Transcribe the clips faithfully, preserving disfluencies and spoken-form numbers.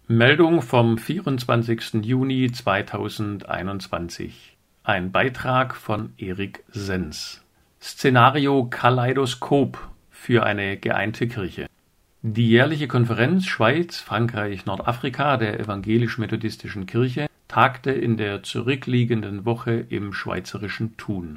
Meldung vom vierundzwanzigsten Juni zweitausendeinundzwanzig. Ein Beitrag von Erik Sens. Szenario Kaleidoskop für eine geeinte Kirche. Die jährliche Konferenz Schweiz, Frankreich, Nordafrika der Evangelisch-Methodistischen Kirche tagte in der zurückliegenden Woche im schweizerischen Thun.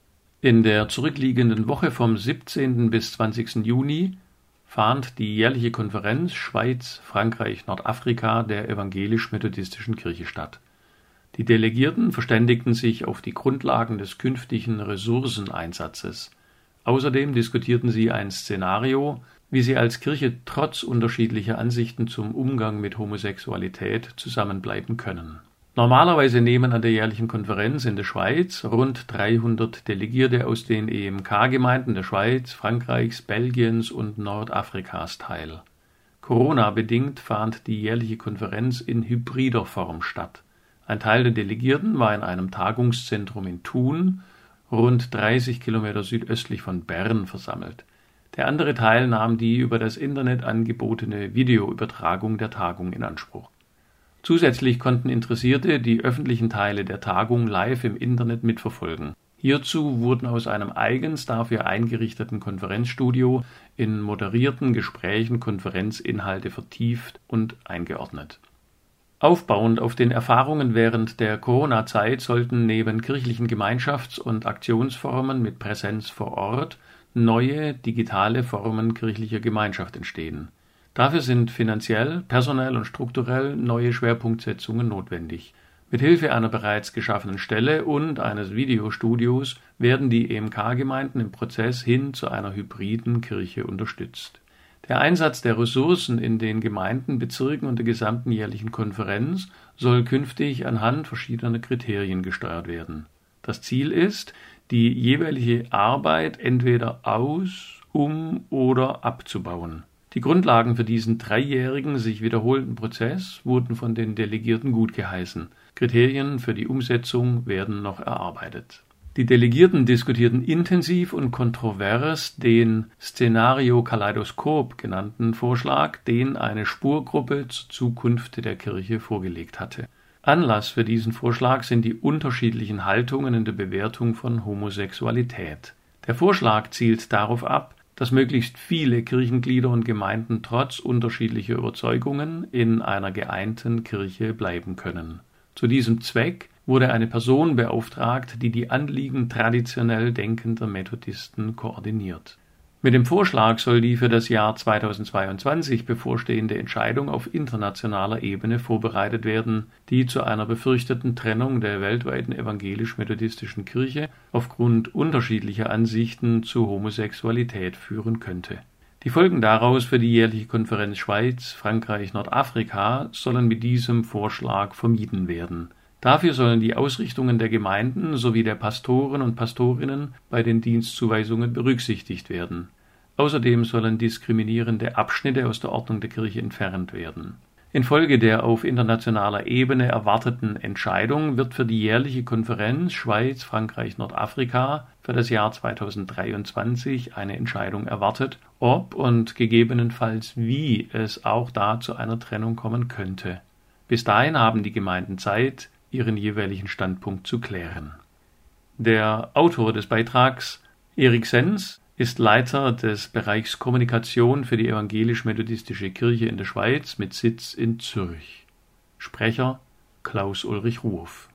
In der zurückliegenden Woche vom siebzehnten bis zwanzigsten Juni fand die jährliche Konferenz Schweiz, Frankreich, Nordafrika der Evangelisch-Methodistischen Kirche statt. Die Delegierten verständigten sich auf die Grundlagen des künftigen Ressourceneinsatzes. Außerdem diskutierten sie ein Szenario, wie sie als Kirche trotz unterschiedlicher Ansichten zum Umgang mit Homosexualität zusammenbleiben können. Normalerweise nehmen an der jährlichen Konferenz in der Schweiz rund dreihundert Delegierte aus den E M K-Gemeinden der Schweiz, Frankreichs, Belgiens und Nordafrikas teil. Corona-bedingt fand die jährliche Konferenz in hybrider Form statt. Ein Teil der Delegierten war in einem Tagungszentrum in Thun, rund dreißig Kilometer südöstlich von Bern, versammelt. Der andere Teil nahm die über das Internet angebotene Videoübertragung der Tagung in Anspruch. Zusätzlich konnten Interessierte die öffentlichen Teile der Tagung live im Internet mitverfolgen. Hierzu wurden aus einem eigens dafür eingerichteten Konferenzstudio in moderierten Gesprächen Konferenzinhalte vertieft und eingeordnet. Aufbauend auf den Erfahrungen während der Corona-Zeit sollten neben kirchlichen Gemeinschafts- und Aktionsformen mit Präsenz vor Ort neue digitale Formen kirchlicher Gemeinschaft entstehen. Dafür sind finanziell, personell und strukturell neue Schwerpunktsetzungen notwendig. Mithilfe einer bereits geschaffenen Stelle und eines Videostudios werden die E M K-Gemeinden im Prozess hin zu einer hybriden Kirche unterstützt. Der Einsatz der Ressourcen in den Gemeinden, Bezirken und der gesamten jährlichen Konferenz soll künftig anhand verschiedener Kriterien gesteuert werden. Das Ziel ist, die jeweilige Arbeit entweder aus-, um- oder abzubauen. Die Grundlagen für diesen dreijährigen, sich wiederholenden Prozess wurden von den Delegierten gutgeheißen. Kriterien für die Umsetzung werden noch erarbeitet. Die Delegierten diskutierten intensiv und kontrovers den Szenario Kaleidoskop genannten Vorschlag, den eine Spurgruppe zur Zukunft der Kirche vorgelegt hatte. Anlass für diesen Vorschlag sind die unterschiedlichen Haltungen in der Bewertung von Homosexualität. Der Vorschlag zielt darauf ab, dass möglichst viele Kirchenglieder und Gemeinden trotz unterschiedlicher Überzeugungen in einer geeinten Kirche bleiben können. Zu diesem Zweck wurde eine Person beauftragt, die die Anliegen traditionell denkender Methodisten koordiniert. Mit dem Vorschlag soll die für das Jahr zweitausendzweiundzwanzig bevorstehende Entscheidung auf internationaler Ebene vorbereitet werden, die zu einer befürchteten Trennung der weltweiten evangelisch-methodistischen Kirche aufgrund unterschiedlicher Ansichten zu Homosexualität führen könnte. Die Folgen daraus für die jährliche Konferenz Schweiz, Frankreich, Nordafrika sollen mit diesem Vorschlag vermieden werden. Dafür sollen die Ausrichtungen der Gemeinden sowie der Pastoren und Pastorinnen bei den Dienstzuweisungen berücksichtigt werden. Außerdem sollen diskriminierende Abschnitte aus der Ordnung der Kirche entfernt werden. Infolge der auf internationaler Ebene erwarteten Entscheidung wird für die jährliche Konferenz Schweiz, Frankreich, Nordafrika für das Jahr zweitausenddreiundzwanzig eine Entscheidung erwartet, ob und gegebenenfalls wie es auch da zu einer Trennung kommen könnte. Bis dahin haben die Gemeinden Zeit, ihren jeweiligen Standpunkt zu klären. Der Autor des Beitrags, Erik Sens, ist Leiter des Bereichs Kommunikation für die Evangelisch-Methodistische Kirche in der Schweiz mit Sitz in Zürich. Sprecher Klaus-Ulrich Ruoff.